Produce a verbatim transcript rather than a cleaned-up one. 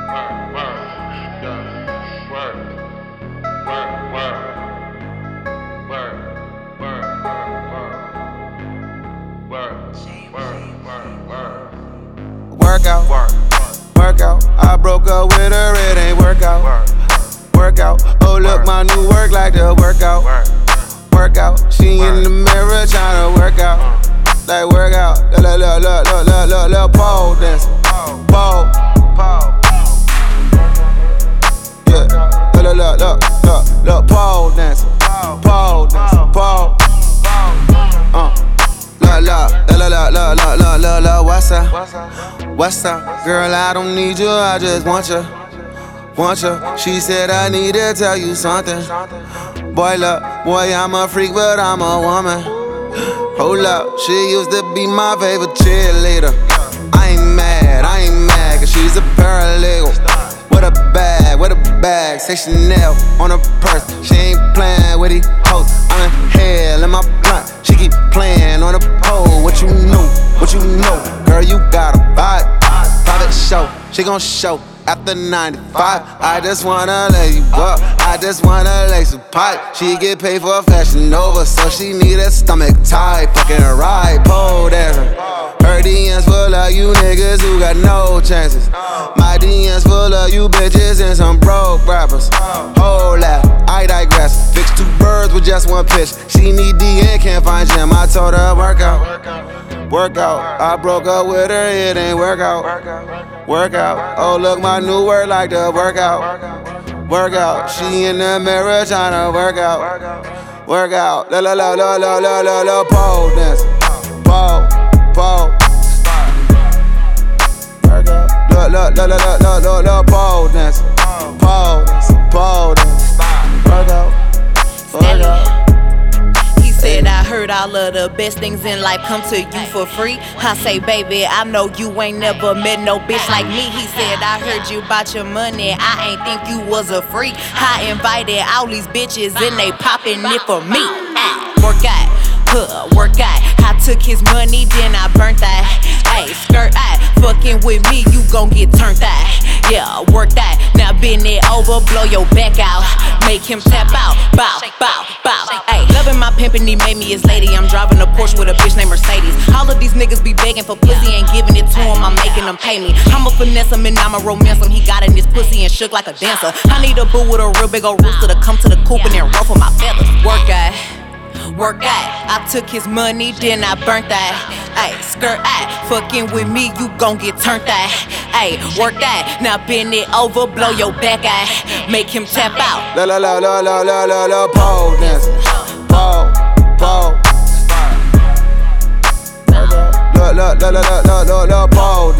Workout, workout. I broke up with her, it ain't workout. Workout. Oh look, my new work like the workout. Workout. She in the mirror tryna work out. Like workout. Look, look, look, look, look, look, look, pole dancing. Pole. Yeah. Look, look, look, look, look, pole dancing. Pole dancing. Pole. Uh. Look, look, look, look, look, look, look, look, look, what's up? What's up? Girl, I don't need you, I just want you. Want you. She said I need to tell you something. Boy, look, boy, I'm a freak, but I'm a woman. Hold up, she used to be my favorite cheerleader. I ain't mad, I ain't mad, cause she's a paralegal. With a bag, with a bag, say Chanel on her purse. She ain't playing with these hoes. I'm in hell in my blunt. She keep playing on the pole. What you know, what you know? Girl, you got a vibe. Private show, she gon' show after ninety-five. I just wanna lay you up, I just wanna lace a pipe. She get paid for Fashion Nova, so she need a stomach tight. Fucking ride, pole dancer. Her D Ms full of you niggas who got no chances. My D Ms full of you bitches and some broke rappers. Hold up, I digress. Fix two birds with just one pitch. She need D and can't find gym. I told her workout. Workout, I broke up with her, it ain't workout. Workout, oh look, my new word like the workout. Workout, she in the mirror tryna work out. Workout, la la la la la la la la, pole dance. Pole, pole. Workout, la la la la la la la, pole dance. Pole, pole dance. Workout, workout. Said I heard all of the best things in life come to you for free. I say, baby, I know you ain't never met no bitch like me. He said, I heard you about your money, I ain't think you was a freak. I invited all these bitches and they poppin' it for me. Work out, huh, work out. I took his money, then I burnt that. Ayy, skirt out, fucking with me, you gon' get turned out. Yeah, work that, now bend it over, blow your back out. Make him tap out, bow, bow, bow. Ayy, loving my pimpin', he made me his lady. I'm driving a Porsche with a bitch named Mercedes. All of these niggas be begging for pussy, ain't giving it to him, I'm making them pay me. I'ma finesse him and I'ma romance him. He got in his pussy and shook like a dancer. I need a boo with a real big ol' rooster to come to the coop and then ruffle my feathers. Work out. Work out, I took his money, then I burnt that. Ayy, skirt out, fucking with me, you gon' get turned out. Ayy, work that, now bend it over, blow your back out. Make him tap out. La la la la la la la la, pole dancing. Pole, pole. La la la la la la la, pole